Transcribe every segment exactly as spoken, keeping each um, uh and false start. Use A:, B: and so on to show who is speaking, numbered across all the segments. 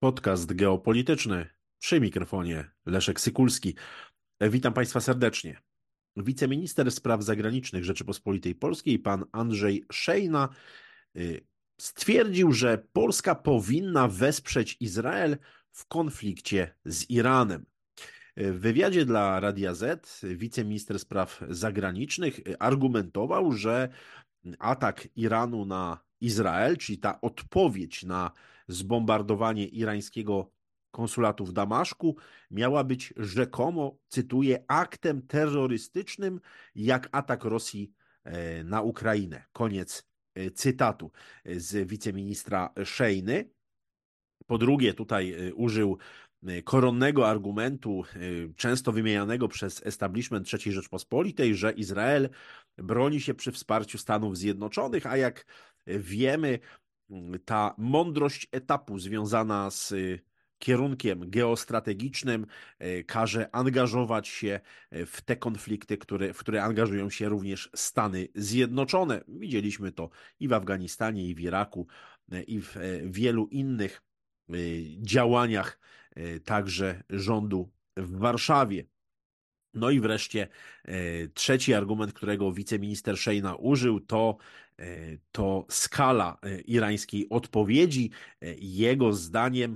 A: Podcast geopolityczny przy mikrofonie Leszek Sykulski. Witam Państwa serdecznie. Wiceminister spraw zagranicznych Rzeczypospolitej Polskiej, pan Andrzej Szejna, y, stwierdził, że Polska powinna wesprzeć Izrael w konflikcie z Iranem. W wywiadzie dla Radia Z wiceminister spraw zagranicznych argumentował, że atak Iranu na Izrael, czyli ta odpowiedź na zbombardowanie irańskiego konsulatu w Damaszku, miała być rzekomo, cytuję, aktem terrorystycznym jak atak Rosji e, na Ukrainę. Koniec e, cytatu z wiceministra Szejny. Po drugie, tutaj e, użył e, koronnego argumentu, e, często wymienianego przez establishment trzeciej Rzeczpospolitej, że Izrael broni się przy wsparciu Stanów Zjednoczonych, a jak wiemy, ta mądrość etapu związana z e, kierunkiem geostrategicznym każe angażować się w te konflikty, które, w które angażują się również Stany Zjednoczone. Widzieliśmy to i w Afganistanie, i w Iraku, i w wielu innych działaniach także rządu w Warszawie. No i wreszcie trzeci argument, którego wiceminister Szejna użył, to, to skala irańskiej odpowiedzi. Jego zdaniem,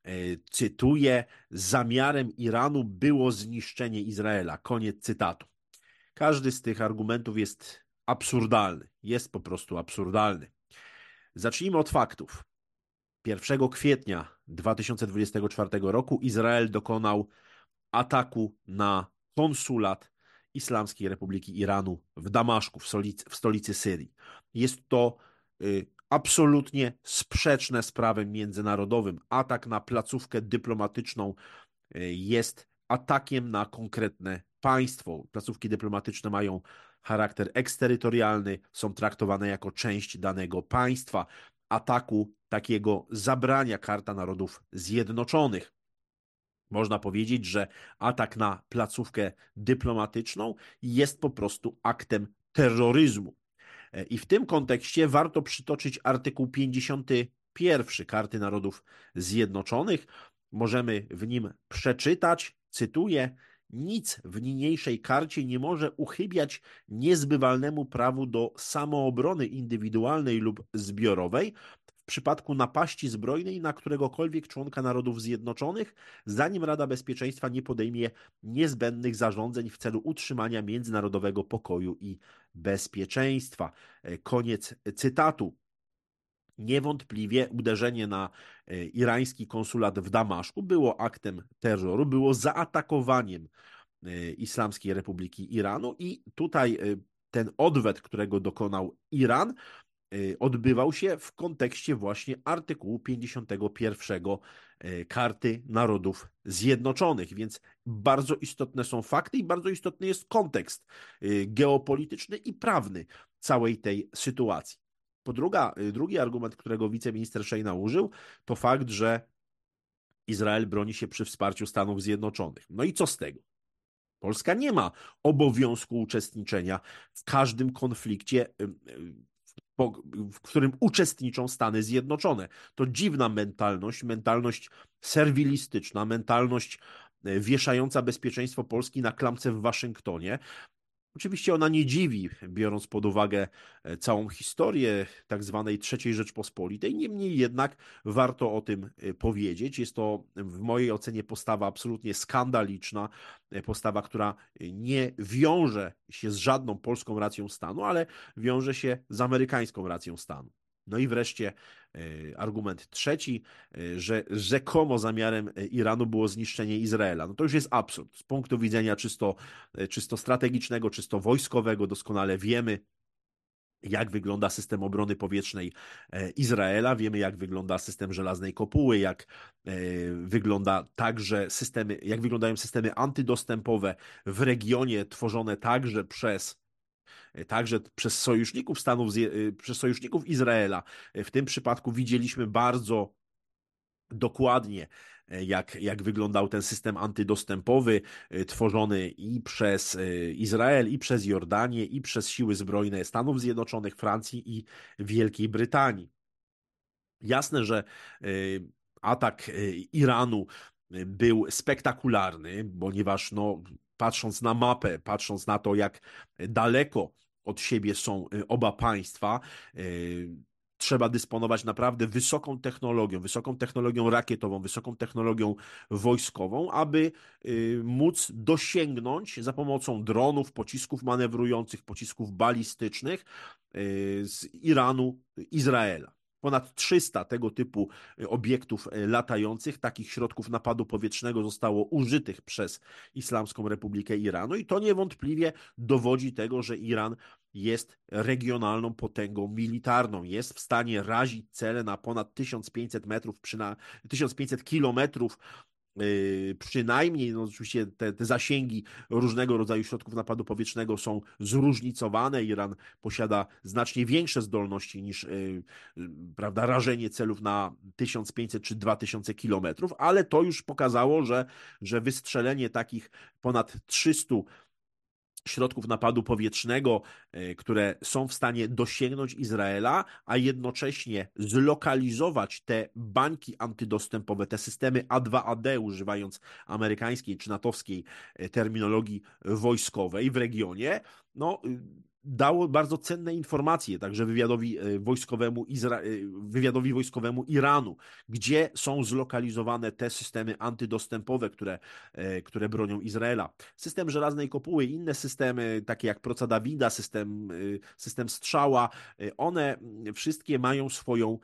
A: cytuję, zamiarem Iranu było zniszczenie Izraela. Koniec cytatu. Każdy z tych argumentów jest absurdalny. Jest po prostu absurdalny. Zacznijmy od faktów. pierwszego kwietnia dwa tysiące dwudziestego czwartego roku Izrael dokonał ataku na konsulat Islamskiej Republiki Iranu w Damaszku, w stolicy, w stolicy Syrii. Jest to y, absolutnie sprzeczne z prawem międzynarodowym. Atak na placówkę dyplomatyczną y, jest atakiem na konkretne państwo. Placówki dyplomatyczne mają charakter eksterytorialny, są traktowane jako część danego państwa. Ataku takiego zabrania Karta Narodów Zjednoczonych. Można powiedzieć, że atak na placówkę dyplomatyczną jest po prostu aktem terroryzmu. I w tym kontekście warto przytoczyć artykuł pięćdziesiąty pierwszy Karty Narodów Zjednoczonych. Możemy w nim przeczytać, cytuję: nic w niniejszej karcie nie może uchybiać niezbywalnemu prawu do samoobrony indywidualnej lub zbiorowej w przypadku napaści zbrojnej na któregokolwiek członka Narodów Zjednoczonych, zanim Rada Bezpieczeństwa nie podejmie niezbędnych zarządzeń w celu utrzymania międzynarodowego pokoju i bezpieczeństwa. Koniec cytatu. Niewątpliwie uderzenie na irański konsulat w Damaszku było aktem terroru, było zaatakowaniem Islamskiej Republiki Iranu i tutaj ten odwet, którego dokonał Iran, odbywał się w kontekście właśnie artykułu pięćdziesiątego pierwszego Karty Narodów Zjednoczonych, więc bardzo istotne są fakty i bardzo istotny jest kontekst geopolityczny i prawny całej tej sytuacji. Po druga, drugi argument, którego wiceminister Szejna użył, to fakt, że Izrael broni się przy wsparciu Stanów Zjednoczonych. No i co z tego? Polska nie ma obowiązku uczestniczenia w każdym konflikcie, w którym uczestniczą Stany Zjednoczone. To dziwna mentalność, mentalność serwilistyczna, mentalność wieszająca bezpieczeństwo Polski na klamce w Waszyngtonie. Oczywiście ona nie dziwi, biorąc pod uwagę całą historię tak zwanej trzeciej Rzeczpospolitej, niemniej jednak warto o tym powiedzieć. Jest to w mojej ocenie postawa absolutnie skandaliczna, postawa, która nie wiąże się z żadną polską racją stanu, ale wiąże się z amerykańską racją stanu. No i wreszcie argument trzeci, że rzekomo zamiarem Iranu było zniszczenie Izraela. No to już jest absurd. Z punktu widzenia czysto, czysto strategicznego, czysto wojskowego doskonale wiemy, jak wygląda system obrony powietrznej Izraela, wiemy, jak wygląda system żelaznej kopuły, jak wygląda także systemy, jak wyglądają systemy antydostępowe w regionie, tworzone także przez Także przez sojuszników Stanów, przez sojuszników Izraela. W tym przypadku widzieliśmy bardzo dokładnie, jak, jak wyglądał ten system antydostępowy tworzony i przez Izrael, i przez Jordanię, i przez siły zbrojne Stanów Zjednoczonych, Francji i Wielkiej Brytanii. Jasne, że atak Iranu był spektakularny, ponieważ no, patrząc na mapę, patrząc na to, jak daleko od siebie są oba państwa, trzeba dysponować naprawdę wysoką technologią, wysoką technologią rakietową, wysoką technologią wojskową, aby móc dosięgnąć za pomocą dronów, pocisków manewrujących, pocisków balistycznych z Iranu Izraela. Ponad trzysta tego typu obiektów latających, takich środków napadu powietrznego zostało użytych przez Islamską Republikę Iranu i to niewątpliwie dowodzi tego, że Iran jest regionalną potęgą militarną, jest w stanie razić cele na ponad tysiąc pięćset metrów, przyna- tysiąc pięćset kilometrów Yy, przynajmniej, no oczywiście te, te zasięgi różnego rodzaju środków napadu powietrznego są zróżnicowane. Iran posiada znacznie większe zdolności niż yy, yy, prawda, rażenie celów na tysiąc pięćset czy dwa tysiące kilometrów, ale to już pokazało, że, że wystrzelenie takich ponad trzystu środków napadu powietrznego, które są w stanie dosięgnąć Izraela, a jednocześnie zlokalizować te bańki antydostępowe, te systemy A dwa A D, używając amerykańskiej czy natowskiej terminologii wojskowej w regionie, no dało bardzo cenne informacje także wywiadowi wojskowemu, Izra... wywiadowi wojskowemu Iranu, gdzie są zlokalizowane te systemy antydostępowe, które, które bronią Izraela. System żelaznej kopuły, inne systemy, takie jak proca Dawida, system, system strzała, one wszystkie mają swoją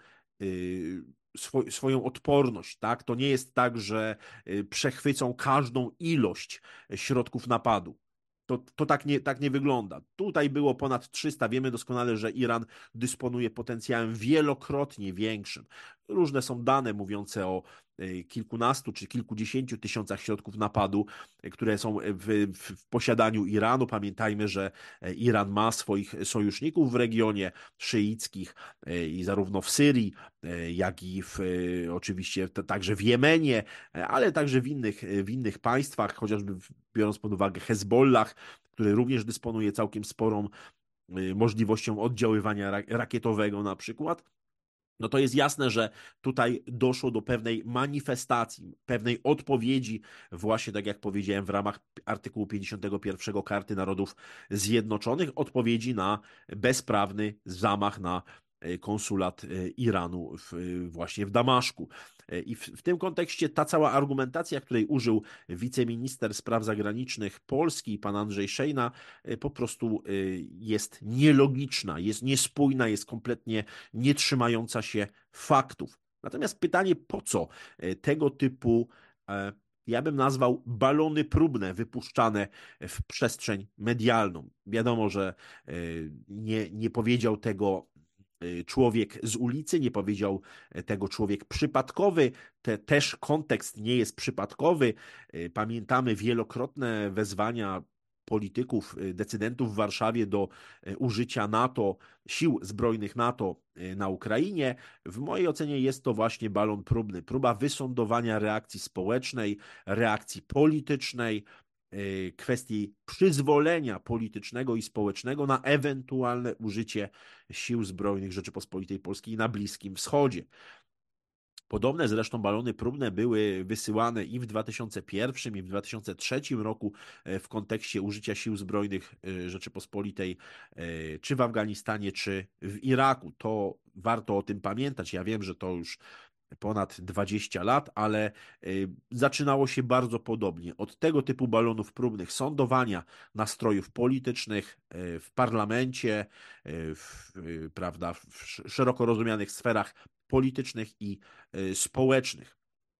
A: Swo, swoją odporność, tak? To nie jest tak, że przechwycą każdą ilość środków napadu. To, to tak, nie, tak nie wygląda. Tutaj było ponad trzysta. Wiemy doskonale, że Iran dysponuje potencjałem wielokrotnie większym. Różne są dane mówiące o kilkunastu czy kilkudziesięciu tysiącach środków napadu, które są w, w, w posiadaniu Iranu. Pamiętajmy, że Iran ma swoich sojuszników w regionie szyickich i zarówno w Syrii, jak i w, oczywiście także w Jemenie, ale także w innych, w innych państwach, chociażby biorąc pod uwagę Hezbollah, który również dysponuje całkiem sporą możliwością oddziaływania rakietowego na przykład. No to jest jasne, że tutaj doszło do pewnej manifestacji, pewnej odpowiedzi właśnie, tak jak powiedziałem, w ramach artykułu pięćdziesiątego pierwszego Karty Narodów Zjednoczonych, odpowiedzi na bezprawny zamach na konsulat Iranu w, właśnie w Damaszku. I w, w tym kontekście ta cała argumentacja, której użył wiceminister spraw zagranicznych Polski, pan Andrzej Szejna, po prostu jest nielogiczna, jest niespójna, jest kompletnie nie trzymająca się faktów. Natomiast pytanie, po co tego typu, ja bym nazwał, balony próbne wypuszczane w przestrzeń medialną. Wiadomo, że nie, nie powiedział tego człowiek z ulicy, nie powiedział tego człowiek przypadkowy, Te, też kontekst nie jest przypadkowy. Pamiętamy wielokrotne wezwania polityków, decydentów w Warszawie do użycia NATO, sił zbrojnych NATO na Ukrainie. W mojej ocenie jest to właśnie balon próbny, próba wysądowania reakcji społecznej, reakcji politycznej, kwestii przyzwolenia politycznego i społecznego na ewentualne użycie sił zbrojnych Rzeczypospolitej Polskiej na Bliskim Wschodzie. Podobne zresztą balony próbne były wysyłane i w dwa tysiące pierwszym, i w dwa tysiące trzecim roku w kontekście użycia sił zbrojnych Rzeczypospolitej, czy w Afganistanie, czy w Iraku. To warto o tym pamiętać. Ja wiem, że to już ponad dwadzieścia lat, ale zaczynało się bardzo podobnie. Od tego typu balonów próbnych, sondowania nastrojów politycznych w parlamencie, w, prawda, w szeroko rozumianych sferach politycznych i społecznych.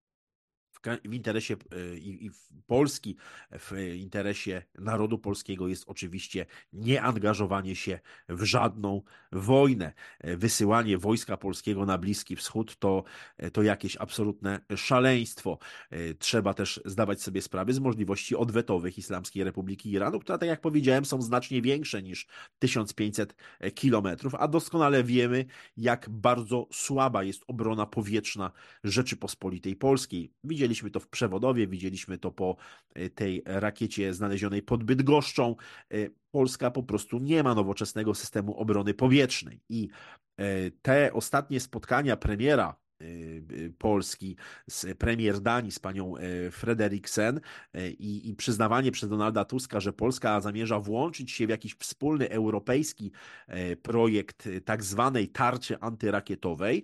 A: W interesie i, i Polski, w interesie narodu polskiego jest oczywiście nieangażowanie się w żadną wojnę. Wysyłanie wojska polskiego na Bliski Wschód to, to jakieś absolutne szaleństwo. Trzeba też zdawać sobie sprawę z możliwości odwetowych Islamskiej Republiki Iranu, które, tak jak powiedziałem, są znacznie większe niż tysiąc pięćset kilometrów, a doskonale wiemy, jak bardzo słaba jest obrona powietrzna Rzeczypospolitej Polskiej. Widzieliśmy Widzieliśmy to w Przewodowie, widzieliśmy to po tej rakiecie znalezionej pod Bydgoszczą. Polska po prostu nie ma nowoczesnego systemu obrony powietrznej i te ostatnie spotkania premiera Polski, z premier Danii, z panią Frederiksen i, i przyznawanie przez Donalda Tuska, że Polska zamierza włączyć się w jakiś wspólny europejski projekt tak zwanej tarczy antyrakietowej,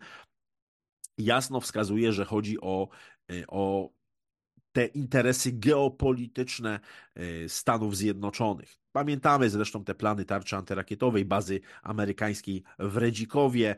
A: jasno wskazuje, że chodzi o, o te interesy geopolityczne Stanów Zjednoczonych. Pamiętamy zresztą te plany tarczy antyrakietowej, bazy amerykańskiej w Redzikowie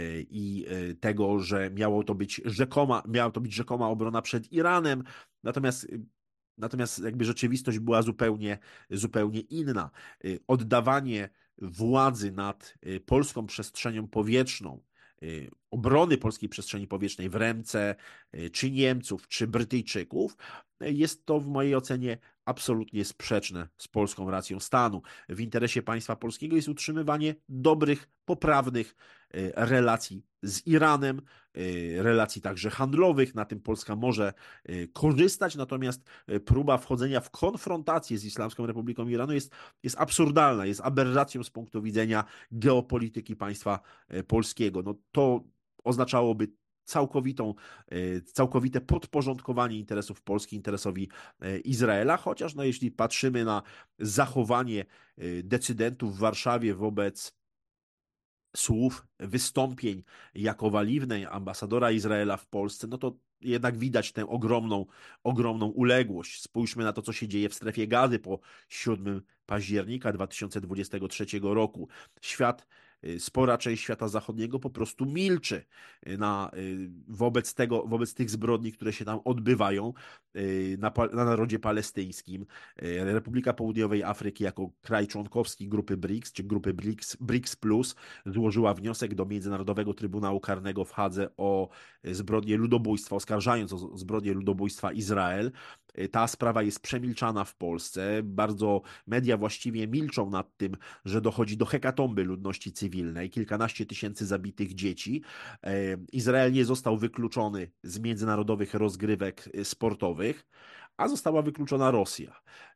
A: i tego, że miało to być rzekoma, miała to być rzekoma obrona przed Iranem, natomiast Natomiast jakby rzeczywistość była zupełnie, zupełnie inna. Oddawanie władzy nad polską przestrzenią powietrzną, obrony polskiej przestrzeni powietrznej w ręce czy Niemców, czy Brytyjczyków, jest to w mojej ocenie absolutnie sprzeczne z polską racją stanu. W interesie państwa polskiego jest utrzymywanie dobrych, poprawnych relacji z Iranem, relacji także handlowych. Na tym Polska może korzystać, natomiast próba wchodzenia w konfrontację z Islamską Republiką Iranu jest, jest absurdalna, jest aberracją z punktu widzenia geopolityki państwa polskiego. No to oznaczałoby całkowitą, całkowite podporządkowanie interesów Polski interesowi Izraela, chociaż no, jeśli patrzymy na zachowanie decydentów w Warszawie wobec słów, wystąpień Jakowa Livnej, ambasadora Izraela w Polsce, no to jednak widać tę ogromną, ogromną uległość. Spójrzmy na to, co się dzieje w strefie Gazy po siódmego października dwa tysiące dwudziestego trzeciego roku. Świat, spora część świata zachodniego po prostu milczy na, wobec tego, wobec tych zbrodni, które się tam odbywają na, na narodzie palestyńskim. Republika Południowej Afryki jako kraj członkowski grupy BRICS, czy grupy BRICS, BRICS Plus, złożyła wniosek do Międzynarodowego Trybunału Karnego w Hadze o zbrodnie ludobójstwa, oskarżając o zbrodnie ludobójstwa Izrael. Ta sprawa jest przemilczana w Polsce. Bardzo media właściwie milczą nad tym, że dochodzi do hekatomby ludności cywilnej, kilkanaście tysięcy zabitych dzieci. Izrael nie został wykluczony z międzynarodowych rozgrywek sportowych, a została wykluczona Rosja.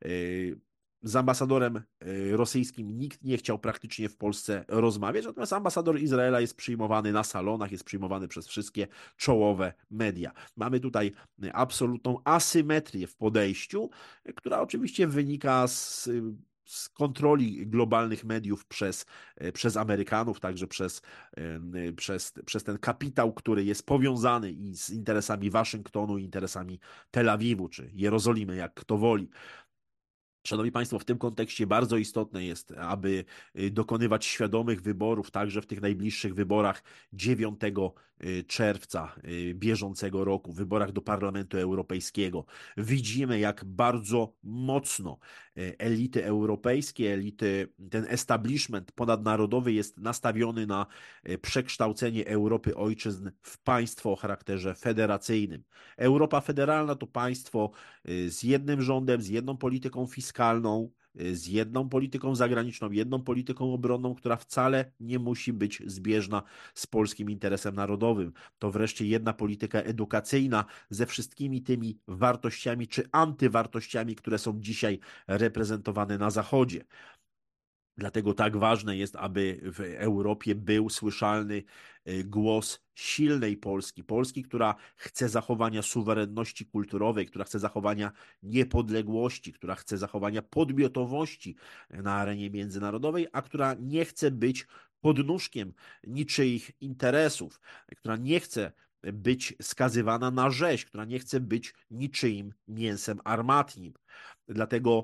A: Z ambasadorem rosyjskim nikt nie chciał praktycznie w Polsce rozmawiać, natomiast ambasador Izraela jest przyjmowany na salonach, jest przyjmowany przez wszystkie czołowe media. Mamy tutaj absolutną asymetrię w podejściu, która oczywiście wynika z z kontroli globalnych mediów przez, przez Amerykanów, także przez, przez, przez ten kapitał, który jest powiązany i z interesami Waszyngtonu, i interesami Tel Awiwu, czy Jerozolimy, jak kto woli. Szanowni Państwo, w tym kontekście bardzo istotne jest, aby dokonywać świadomych wyborów, także w tych najbliższych wyborach dziewiątego czerwca bieżącego roku, wyborach do Parlamentu Europejskiego. Widzimy, jak bardzo mocno elity europejskie, elity, ten establishment ponadnarodowy jest nastawiony na przekształcenie Europy ojczyzn w państwo o charakterze federacyjnym. Europa federalna to państwo z jednym rządem, z jedną polityką fiskalną, z jedną polityką zagraniczną, jedną polityką obronną, która wcale nie musi być zbieżna z polskim interesem narodowym. To wreszcie jedna polityka edukacyjna ze wszystkimi tymi wartościami czy antywartościami, które są dzisiaj reprezentowane na Zachodzie. Dlatego tak ważne jest, aby w Europie był słyszalny głos silnej Polski. Polski, która chce zachowania suwerenności kulturowej, która chce zachowania niepodległości, która chce zachowania podmiotowości na arenie międzynarodowej, a która nie chce być podnóżkiem niczyich interesów, która nie chce być skazywana na rzeź, która nie chce być niczyim mięsem armatnim. Dlatego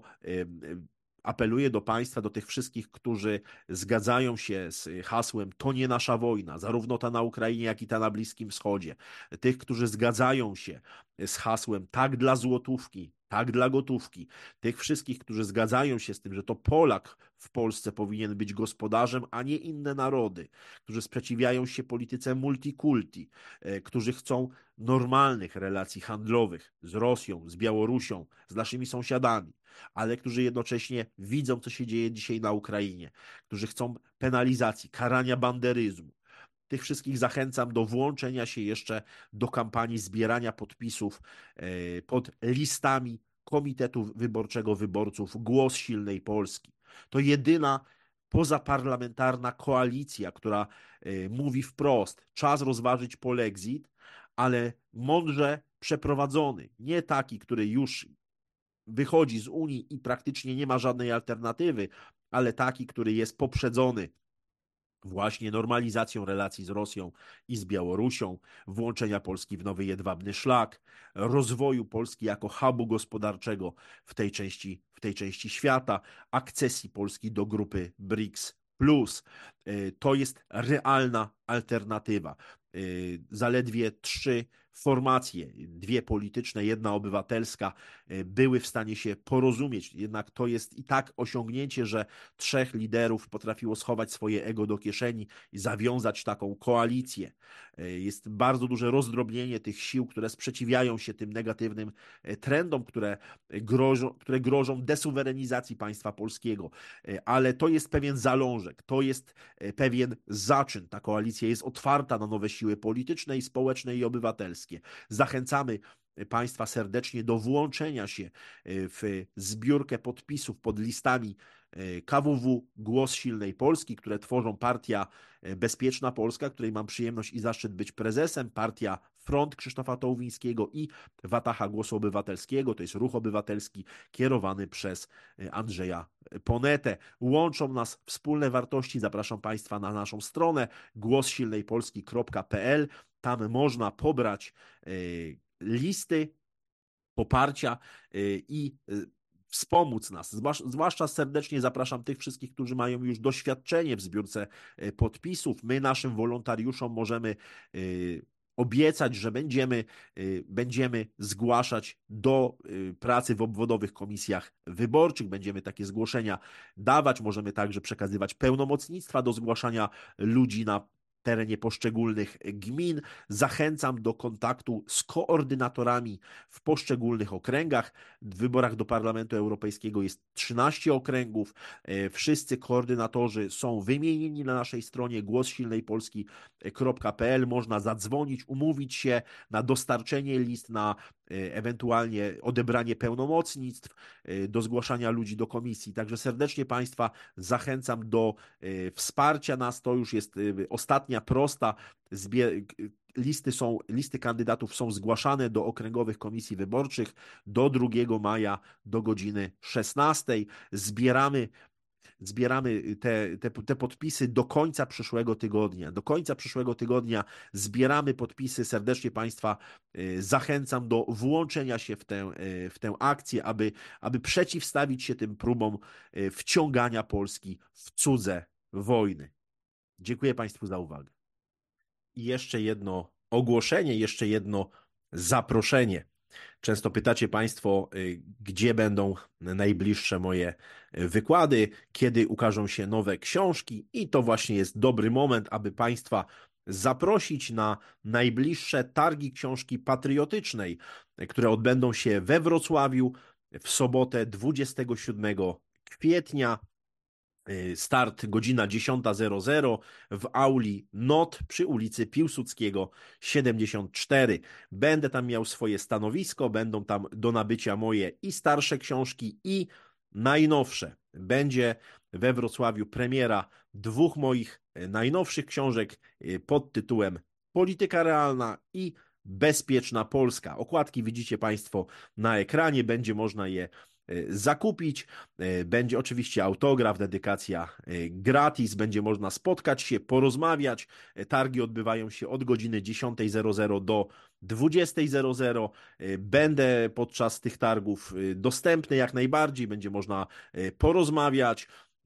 A: apeluję do Państwa, do tych wszystkich, którzy zgadzają się z hasłem "to nie nasza wojna", zarówno ta na Ukrainie, jak i ta na Bliskim Wschodzie. Tych, którzy zgadzają się z hasłem "tak dla złotówki", tak dla gotówki. Tych wszystkich, którzy zgadzają się z tym, że to Polak w Polsce powinien być gospodarzem, a nie inne narody. Którzy sprzeciwiają się polityce multikulti, którzy chcą normalnych relacji handlowych z Rosją, z Białorusią, z naszymi sąsiadami, ale którzy jednocześnie widzą, co się dzieje dzisiaj na Ukrainie, którzy chcą penalizacji, karania banderyzmu. Tych wszystkich zachęcam do włączenia się jeszcze do kampanii zbierania podpisów pod listami Komitetu Wyborczego Wyborców Głos Silnej Polski. To jedyna pozaparlamentarna koalicja, która mówi wprost: czas rozważyć polexit, ale mądrze przeprowadzony, nie taki, który już wychodzi z Unii i praktycznie nie ma żadnej alternatywy, ale taki, który jest poprzedzony właśnie normalizacją relacji z Rosją i z Białorusią, włączenia Polski w nowy jedwabny szlak, rozwoju Polski jako hubu gospodarczego w tej części, w tej części świata, akcesji Polski do grupy BRICS plus. To jest realna alternatywa. Zaledwie trzy formacje, dwie polityczne, jedna obywatelska, były w stanie się porozumieć. Jednak to jest i tak osiągnięcie, że trzech liderów potrafiło schować swoje ego do kieszeni i zawiązać taką koalicję. Jest bardzo duże rozdrobnienie tych sił, które sprzeciwiają się tym negatywnym trendom, które grożą, które grożą desuwerenizacji państwa polskiego. Ale to jest pewien zalążek, to jest pewien zaczyn. Ta koalicja jest otwarta na nowe siły polityczne i społeczne i obywatelskie. Zachęcamy Państwa serdecznie do włączenia się w zbiórkę podpisów pod listami K W W Głos Silnej Polski, które tworzą Partia Bezpieczna Polska, której mam przyjemność i zaszczyt być prezesem, Partia Front Krzysztofa Tołwińskiego i Wataha Głosu Obywatelskiego, to jest ruch obywatelski kierowany przez Andrzeja Ponetę. Łączą nas wspólne wartości. Zapraszam Państwa na naszą stronę głos silnej polski kropka p l. Tam można pobrać listy poparcia i wspomóc nas. Zwłaszcza serdecznie zapraszam tych wszystkich, którzy mają już doświadczenie w zbiórce podpisów. My naszym wolontariuszom możemy obiecać, że będziemy, będziemy zgłaszać do pracy w obwodowych komisjach wyborczych. Będziemy takie zgłoszenia dawać. Możemy także przekazywać pełnomocnictwa do zgłaszania ludzi na terenie poszczególnych gmin. Zachęcam do kontaktu z koordynatorami w poszczególnych okręgach. W wyborach do Parlamentu Europejskiego jest trzynaście okręgów. Wszyscy koordynatorzy są wymienieni na naszej stronie głos silnej polski kropka p l. Można zadzwonić, umówić się na dostarczenie list, na ewentualnie odebranie pełnomocnictw, do zgłaszania ludzi do komisji. Także serdecznie Państwa zachęcam do wsparcia nas. To już jest ostatnia prosta. Listy, są, listy kandydatów są zgłaszane do okręgowych komisji wyborczych do drugiego maja do godziny szesnastej. Zbieramy Zbieramy te, te, te podpisy do końca przyszłego tygodnia. Do końca przyszłego tygodnia zbieramy podpisy. Serdecznie Państwa zachęcam do włączenia się w tę, w tę akcję, aby, aby przeciwstawić się tym próbom wciągania Polski w cudze wojny. Dziękuję Państwu za uwagę. I jeszcze jedno ogłoszenie, jeszcze jedno zaproszenie. Często pytacie Państwo, gdzie będą najbliższe moje wykłady, kiedy ukażą się nowe książki, i to właśnie jest dobry moment, aby Państwa zaprosić na najbliższe targi książki patriotycznej, które odbędą się we Wrocławiu w sobotę dwudziestego siódmego kwietnia. Start godzina dziesiąta zero zero w auli N O T przy ulicy Piłsudskiego siedemdziesiąt cztery. Będę tam miał swoje stanowisko, będą tam do nabycia moje i starsze książki, i najnowsze. Będzie we Wrocławiu premiera dwóch moich najnowszych książek pod tytułem Polityka realna i Bezpieczna Polska. Okładki widzicie Państwo na ekranie, będzie można je zakupić. Będzie oczywiście autograf, dedykacja gratis, będzie można spotkać się, porozmawiać. Targi odbywają się od godziny dziesiątej zero zero do dwudziestej zero zero. Będę podczas tych targów dostępny jak najbardziej, będzie można porozmawiać,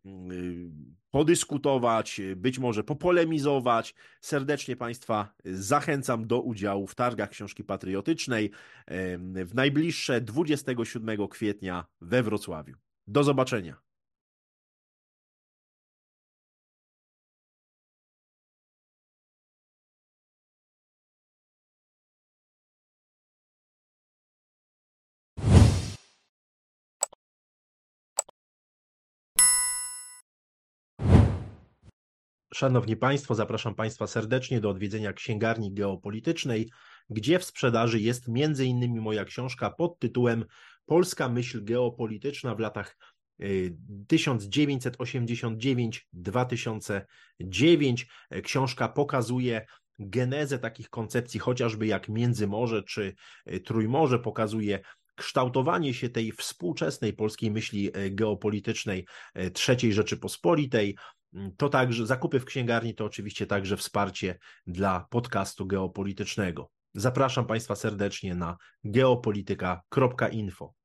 A: podyskutować, być może popolemizować. Serdecznie Państwa zachęcam do udziału w targach książki patriotycznej w najbliższe dwudziestego siódmego kwietnia we Wrocławiu. Do zobaczenia. Szanowni Państwo, zapraszam Państwa serdecznie do odwiedzenia księgarni geopolitycznej, gdzie w sprzedaży jest między innymi moja książka pod tytułem Polska myśl geopolityczna w latach tysiąc dziewięćset osiemdziesiąt dziewięć do dwa tysiące dziewięć. Książka pokazuje genezę takich koncepcji, chociażby jak Międzymorze czy Trójmorze, pokazuje kształtowanie się tej współczesnej polskiej myśli geopolitycznej trzeciej Rzeczypospolitej. To także zakupy w księgarni, to oczywiście także wsparcie dla podcastu geopolitycznego. Zapraszam Państwa serdecznie na geopolityka kropka info.